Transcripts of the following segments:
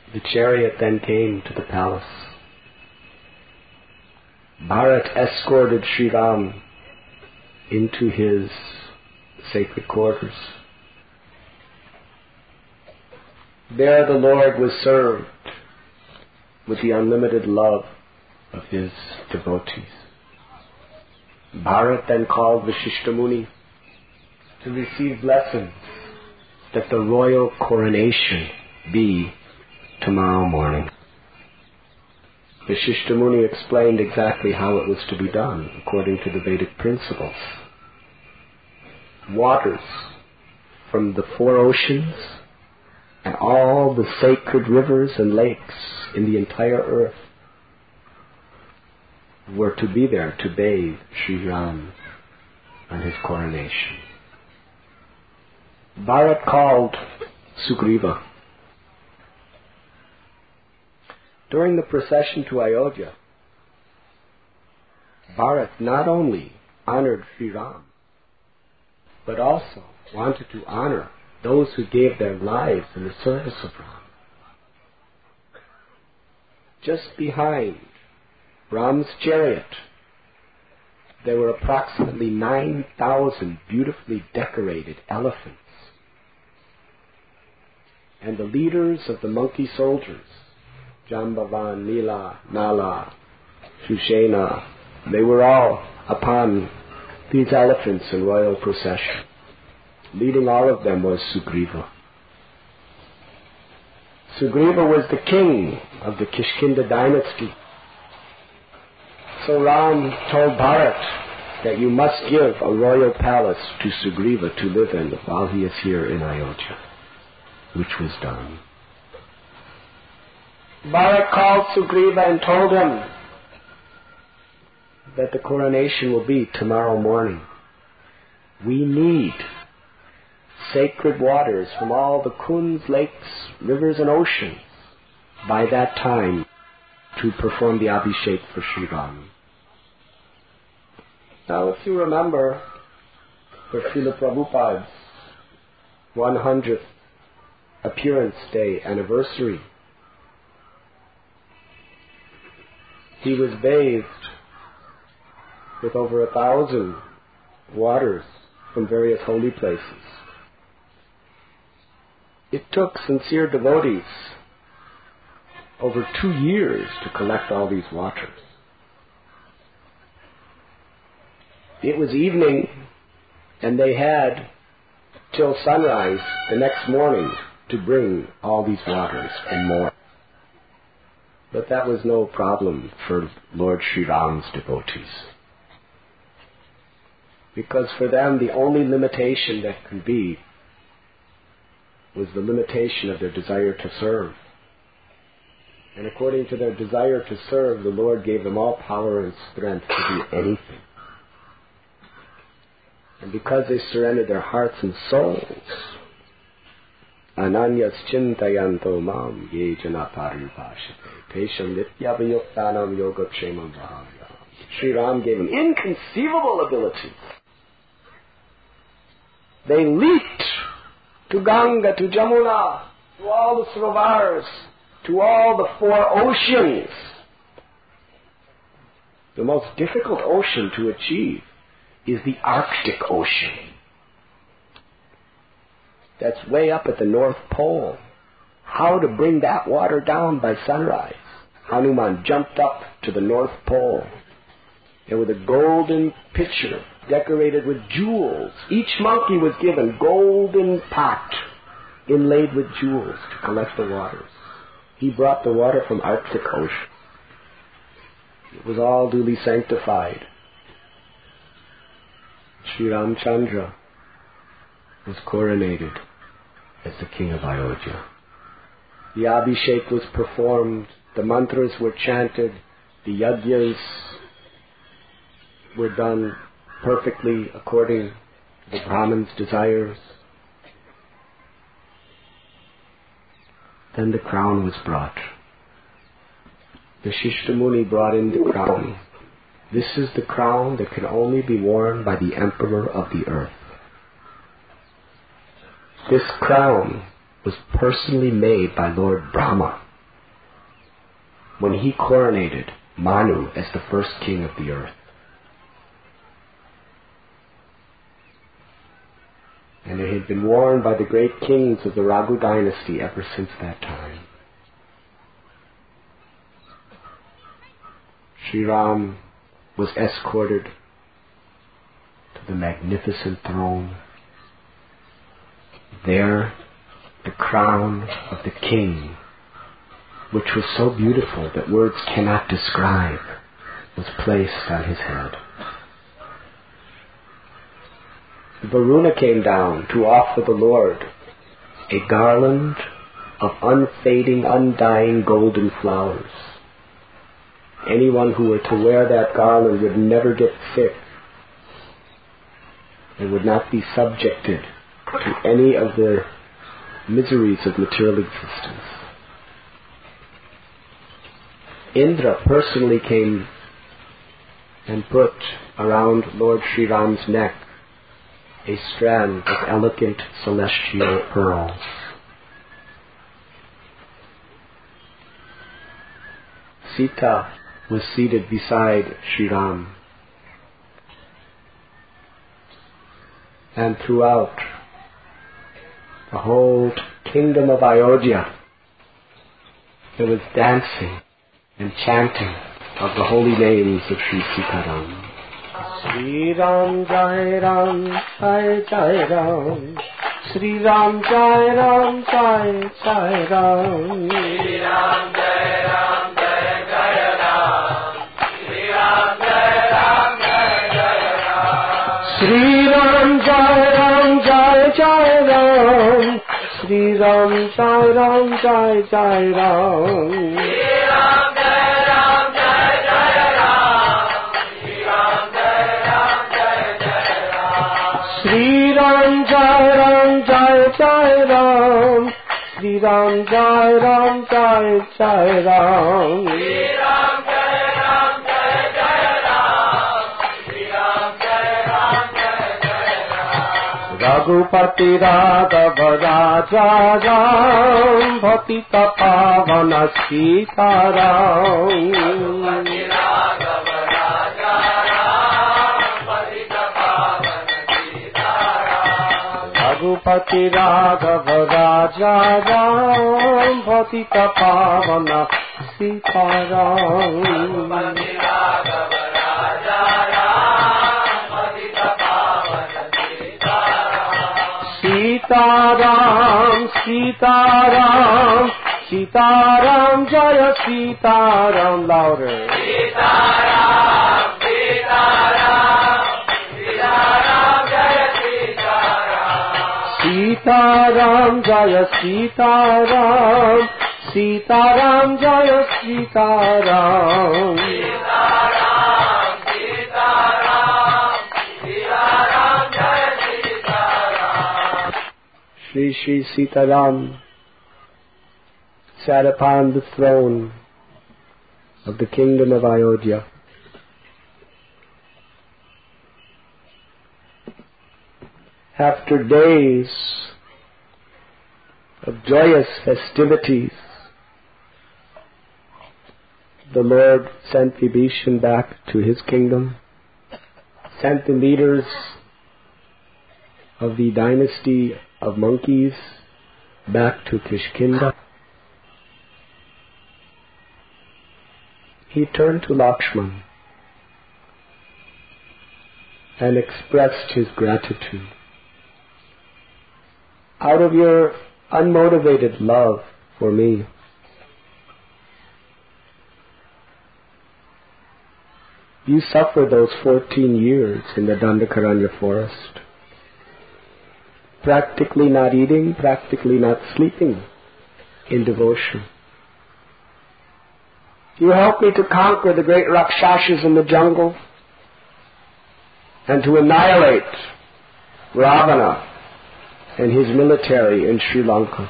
The chariot then came to the palace. Bharat escorted Sri Ram into his sacred quarters. There the Lord was served with the unlimited love of his devotees. Bharat then called Vashishta Muni to receive blessings that the royal coronation be tomorrow morning. Vashishta Muni explained exactly how it was to be done according to the Vedic principles. Waters from the 4 oceans and all the sacred rivers and lakes in the entire earth were to be there to bathe Sri Ram on his coronation. Bharat called Sugriva. During the procession to Ayodhya, Bharat not only honored Sri Ram, but also wanted to honor those who gave their lives in the service of Ram. Just behind Ram's chariot, there were approximately 9,000 beautifully decorated elephants. And the leaders of the monkey soldiers, Jambavan, Nila, Nala, Shushena, they were all upon these elephants in royal procession. Leading all of them was Sugriva. Sugriva was the king of the Kishkinda dynasty. So Ram told Bharat that you must give a royal palace to Sugriva to live in while he is here in Ayodhya, which was done. Bharat called Sugriva and told him that the coronation will be tomorrow morning. We need sacred waters from all the kunds, lakes, rivers and oceans by that time to perform the Abhishek for Sri Ram. Now if you remember, for Srila Prabhupada's 100th appearance day anniversary, he was bathed with over 1,000 waters from various holy places. It took sincere devotees over 2 years to collect all these waters. It was evening, and they had till sunrise the next morning to bring all these waters and more. But that was no problem for Lord Sri Ram's devotees. Because for them the only limitation that could be was the limitation of their desire to serve. And according to their desire to serve, the Lord gave them all power and strength to do anything. And because they surrendered their hearts and souls, Ananyas chintayanto mam ye jana paribhashate pesham nityavayuktanam yogakshemam vahaya. Sri Ram gave them inconceivable abilities. They leaped to Ganga, to Jamuna, to all the Sarovars, to all the 4 oceans. The most difficult ocean to achieve is the Arctic Ocean. That's way up at the North Pole. How to bring that water down by sunrise? Hanuman jumped up to the North Pole, and with a golden pitcher decorated with jewels, each monkey was given golden pot inlaid with jewels to collect the waters. He brought the water from Arctic Ocean. It was all duly sanctified. Sri Ramchandra was coronated as the king of Ayodhya. The Abhishek was performed, the mantras were chanted, the yajnas were done perfectly according to the Brahman's desires. Then the crown was brought. Vashishta Muni brought in the crown. This is the crown that can only be worn by the emperor of the earth. This crown was personally made by Lord Brahma when he coronated Manu as the first king of the earth. And it had been worn by the great kings of the Raghu dynasty ever since that time. Sri Ram was escorted to the magnificent throne. There, the crown of the king, which was so beautiful that words cannot describe, was placed on his head. Varuna came down to offer the Lord a garland of unfading, undying golden flowers. Anyone who were to wear that garland would never get sick and would not be subjected to any of the miseries of material existence. Indra personally came and put around Lord Sri Ram's neck a strand of elegant celestial pearls. Sita was seated beside Sri Ram. And throughout the whole kingdom of Ayodhya, there was dancing and chanting of the holy names of Sri Sitaram. Sri Ram Jai Ram Jai Jai Ram, Sri Ram Jai Ram Jai Jai Ram, Sri Ram Jai Ram Jai Jai Ram, Sri Ram Jai Ram Jai Jai Ram, Sri Ram Jai Ram Jai Jai Ram, Sri Ram Jai Ram Jai Jai Ram. Sri Ram Jai Ram Jai Jai Ram, Sri Ram Jai Ram Jai Jai Ram, Sri Ram Jai Ram Jai Jai Ram, Sri Ram Jai Ram Jai Jai Ram. Raghupati Raghava Raja Ram, Bhatita Pavana Sita Ram. Raghupati Raghava Raja Ram, Bhatita Pavana Sita Ram. Raghupati Raghava Raja Ram, Bhatita Pavana Sita Ram. Sita Ram, Sita Ram, Jaya Sita Ram, louder. Sita Ram, Sita Ram, Sita Ram, Jaya Sita Ram. Sita Ram, Jaya Sita Ram, Sita Ram, Jaya Sita Ram. Sita Ram, Sita Ram, Sita Ram, Jaya Sita Ram. Shri Shri Sita Ram sat upon the throne of the kingdom of Ayodhya. After days of joyous festivities, the Lord sent Vibhishan back to his kingdom, sent the leaders of the dynasty of monkeys back to Kishkinda. He turned to Lakshman and expressed his gratitude. Out of your unmotivated love for me, you suffered those 14 years in the Dandakaranya forest, practically not eating, practically not sleeping in devotion. You helped me to conquer the great Rakshasas in the jungle and to annihilate Ravana and his military in Sri Lanka.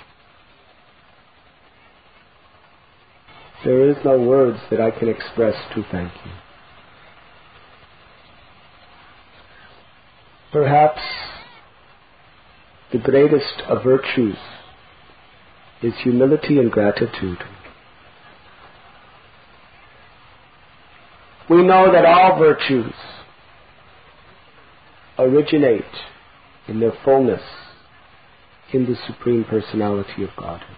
There is no words that I can express to thank you. Perhaps the greatest of virtues is humility and gratitude. We know that all virtues originate in their fullness in the Supreme Personality of Godhead.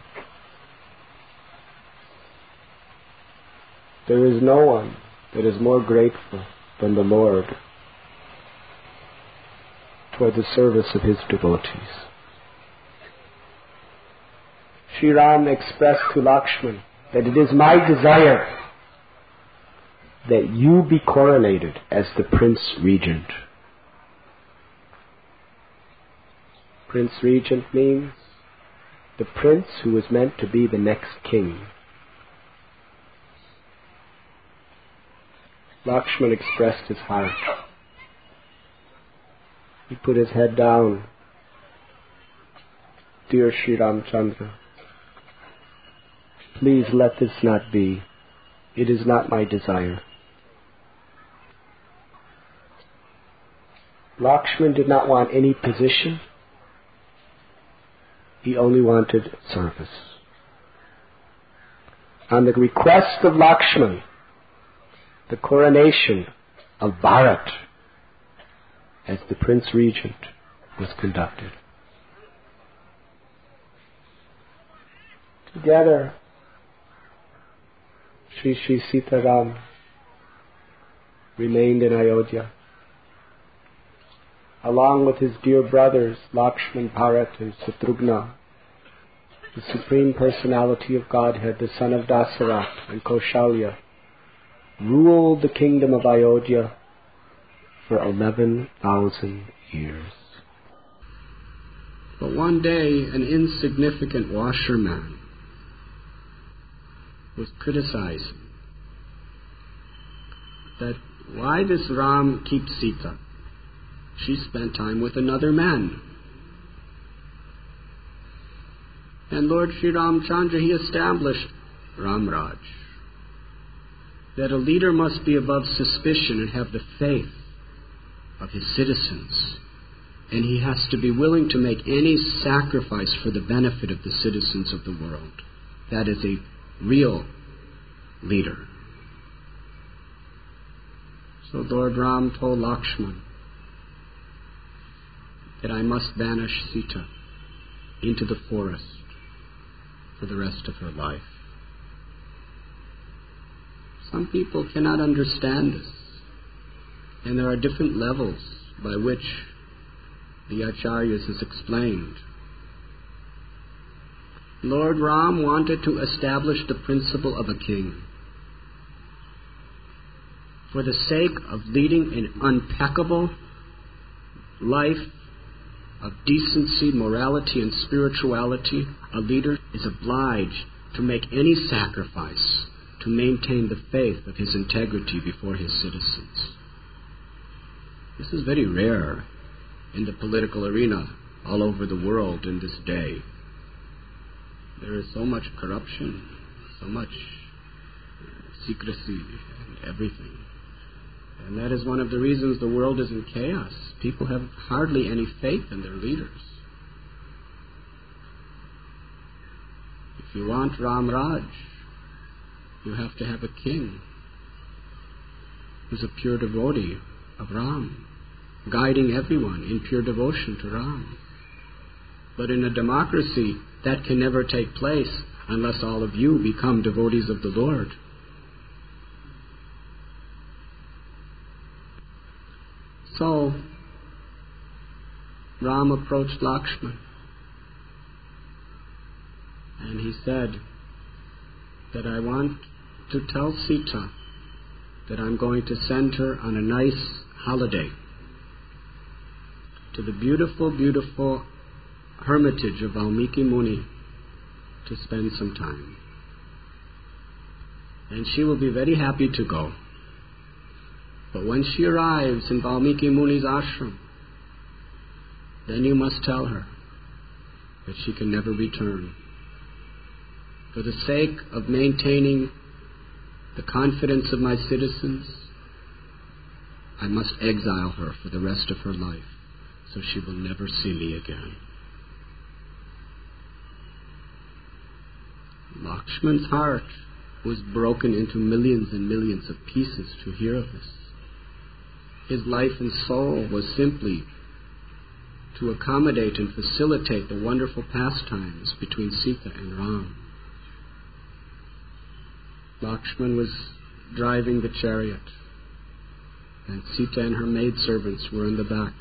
There is no one that is more grateful than the Lord toward the service of His devotees. Sri Ram expressed to Lakshman that it is my desire that you be coronated as the Prince Regent. Prince Regent means the prince who is meant to be the next king. Lakshman expressed his heart. He put his head down. Dear Sri Ramchandra, please let this not be. It is not my desire. Lakshman did not want any position. He only wanted service. On the request of Lakshman, the coronation of Bharat as the Prince Regent was conducted. Together, Sri Sri Sitaram remained in Ayodhya, along with his dear brothers Lakshman, Bharat and Satrughna. The Supreme Personality of Godhead, the son of Dasarath and Kaushalya, ruled the kingdom of Ayodhya for 11,000 years. But one day, an insignificant washerman was criticizing that why does Ram keep Sita? She spent time with another man. And Lord Sri Ramchandra, he established Ramraj, that a leader must be above suspicion and have the faith of his citizens. And he has to be willing to make any sacrifice for the benefit of the citizens of the world. That is a real leader. So Lord Ram told Lakshman that I must banish Sita into the forest for the rest of her life. Some people cannot understand this, and there are different levels by which the Acharyas has explained. Lord Ram wanted to establish the principle of a king. For the sake of leading an impeccable life of decency, morality, and spirituality, a leader is obliged to make any sacrifice to maintain the faith of his integrity before his citizens. This is very rare in the political arena all over the world in this day. There is so much corruption, so much secrecy and everything. And that is one of the reasons the world is in chaos. People have hardly any faith in their leaders. If you want Ram Raj, you have to have a king who's a pure devotee of Ram, guiding everyone in pure devotion to Ram. But in a democracy, that can never take place unless all of you become devotees of the Lord. So, Ram approached Lakshman and he said that I want to tell Sita that I'm going to send her on a nice holiday to the beautiful, beautiful hermitage of Valmiki Muni to spend some time. And she will be very happy to go. But when she arrives in Valmiki Muni's ashram, then you must tell her that she can never return. For the sake of maintaining the confidence of my citizens, I must exile her for the rest of her life, so she will never see me again. Lakshman's heart was broken into millions and millions of pieces to hear of this. His life and soul was simply to accommodate and facilitate the wonderful pastimes between Sita and Ram. Lakshman was driving the chariot, and Sita and her maidservants were in the back.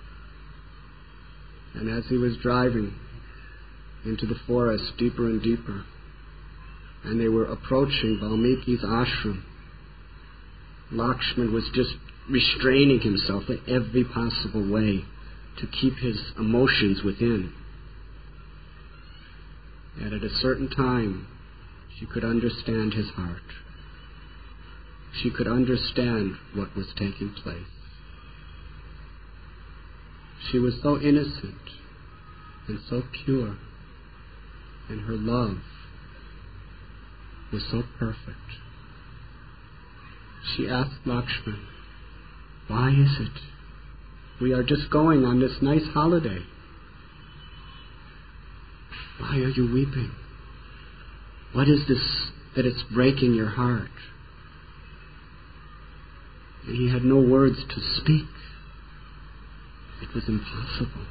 And as he was driving into the forest deeper and deeper, and they were approaching Valmiki's ashram, Lakshman was just restraining himself in every possible way to keep his emotions within. And at a certain time, she could understand his heart. She could understand what was taking place. She was so innocent and so pure, and her love was so perfect. She asked Lakshman, "Why is it? We are just going on this nice holiday. Why are you weeping? What is this that it's breaking your heart?" And he had no words to speak. It was impossible.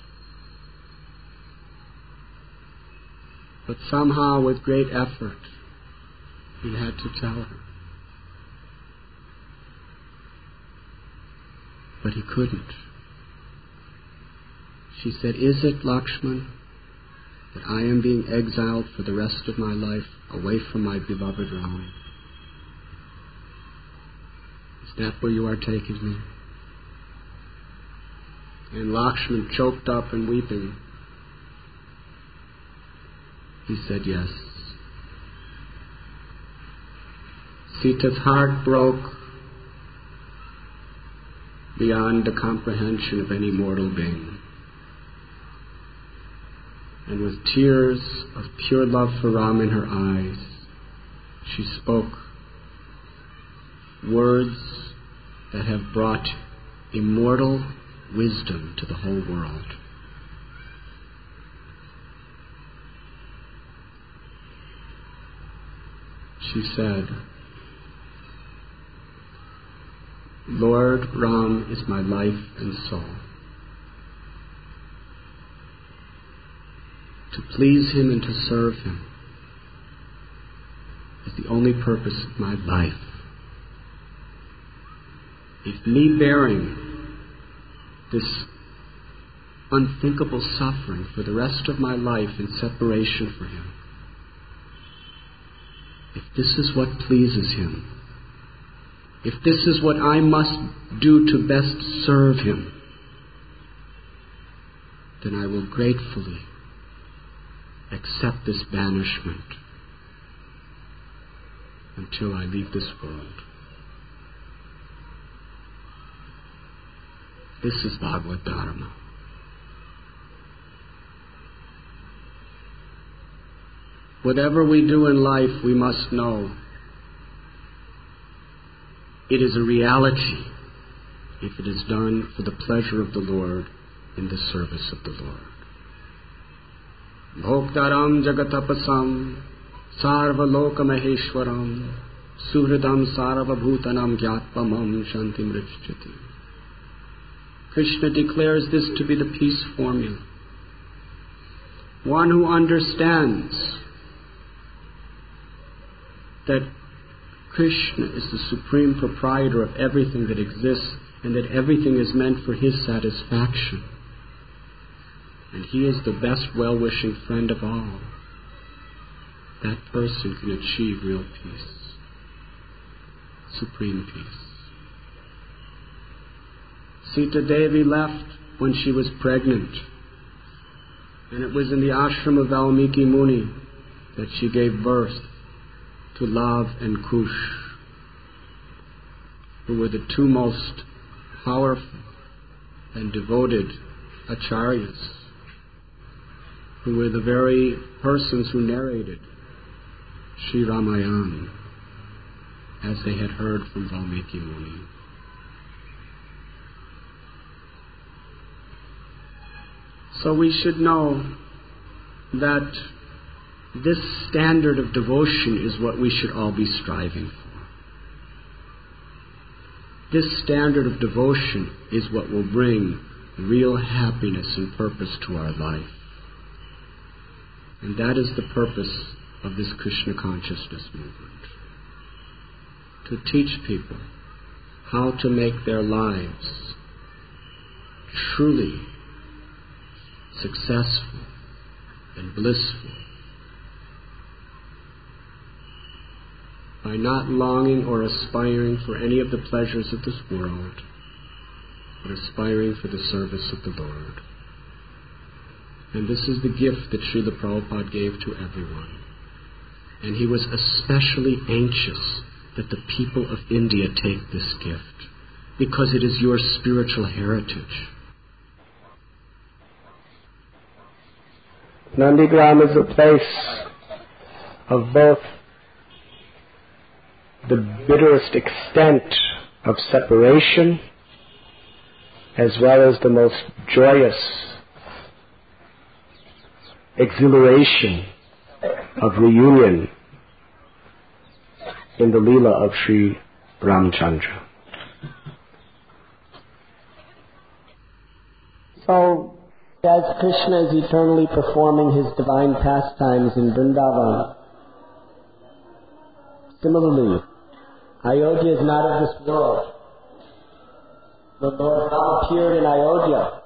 But somehow, with great effort, he had to tell her. But he couldn't. She said, "Is it, Lakshman, that I am being exiled for the rest of my life away from my beloved Ram? Is that where you are taking me?" And Lakshman, choked up and weeping, he said, "Yes." Sita's heart broke beyond the comprehension of any mortal being. And with tears of pure love for Ram in her eyes, she spoke words that have brought immortal wisdom to the whole world. She said, "Lord Ram is my life and soul. To please him and to serve him is the only purpose of my life. If me bearing this unthinkable suffering for the rest of my life in separation from him, if this is what pleases him, if this is what I must do to best serve him, then I will gratefully accept this banishment until I leave this world." This is Bhagavad Dharma. Whatever we do in life, we must know it is a reality if it is done for the pleasure of the Lord in the service of the Lord. Bhoktaram jagatapasam sarvaloka maheshwaram suhridam sarvabhutanam gyatpamam shanti mrichyati. Krishna declares this to be the peace formula. One who understands that Krishna is the supreme proprietor of everything that exists and that everything is meant for his satisfaction. And he is the best well-wishing friend of all. That person can achieve real peace, supreme peace. Sita Devi left when she was pregnant, and it was in the ashram of Valmiki Muni that she gave birth to Lav and Kush, who were the two most powerful and devoted acharyas, who were the very persons who narrated Sri Ramayana as they had heard from Valmiki Muni. So we should know that This standard of devotion is what we should all be striving for. This standard of devotion is what will bring real happiness and purpose to our life. And that is the purpose of this Krishna consciousness movement. To teach people how to make their lives truly successful and blissful by not longing or aspiring for any of the pleasures of this world, but aspiring for the service of the Lord. And this is the gift that Srila Prabhupada gave to everyone. And he was especially anxious that the people of India take this gift, because it is your spiritual heritage. Nandigram is a place of both the bitterest extent of separation as well as the most joyous exhilaration of reunion in the Leela of Sri Ramchandra. So, as Krishna is eternally performing his divine pastimes in Vrindavan, similarly, Ayodhya is not of this world. The Lord Ram appeared in Ayodhya.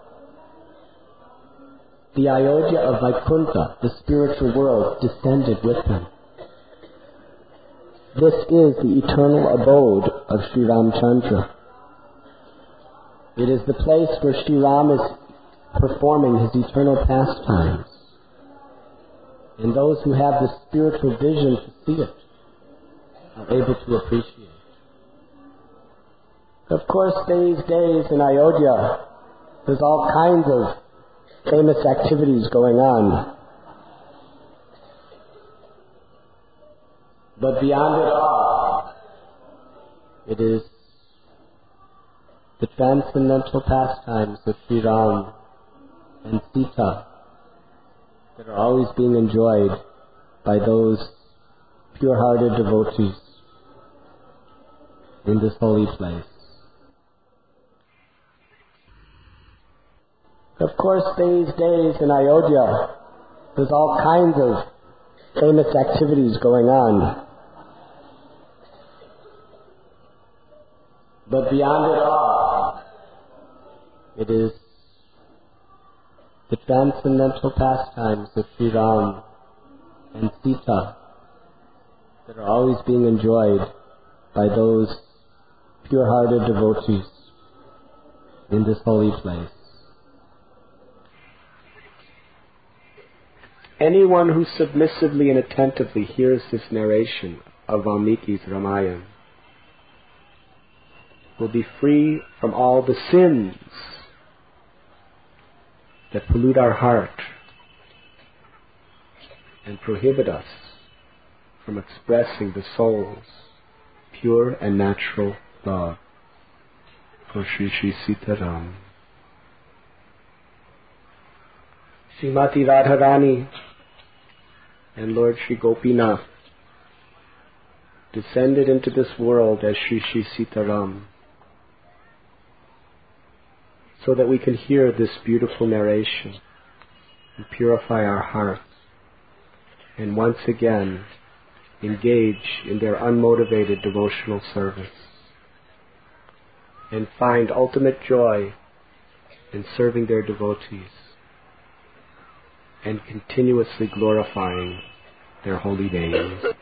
The Ayodhya of Vaikuntha, the spiritual world, descended with him. This is the eternal abode of Sri Ramchandra. It is the place where Sri Ram is performing his eternal pastimes. And those who have the spiritual vision to see it are able to appreciate. Of course, these days in Ayodhya, there's all kinds of famous activities going on. But beyond it all, it is the transcendental pastimes of Sri Ram and Sita that are always being enjoyed by those pure-hearted devotees in this holy place. Of course, these days in Ayodhya, there's all kinds of famous activities going on. But beyond it all, it is the transcendental pastimes of Sri Ram and Sita that are always being enjoyed by those pure-hearted devotees in this holy place. Anyone who submissively and attentively hears this narration of Valmiki's Ramayana will be free from all the sins that pollute our heart and prohibit us from expressing the soul's pure and natural love for Sri Sri Sitaram. Srimati Radharani and Lord Sri Gopinath descended into this world as Sri Sri Sitaram so that we can hear this beautiful narration and purify our hearts and once again engage in their unmotivated devotional service and find ultimate joy in serving their devotees and continuously glorifying their holy names.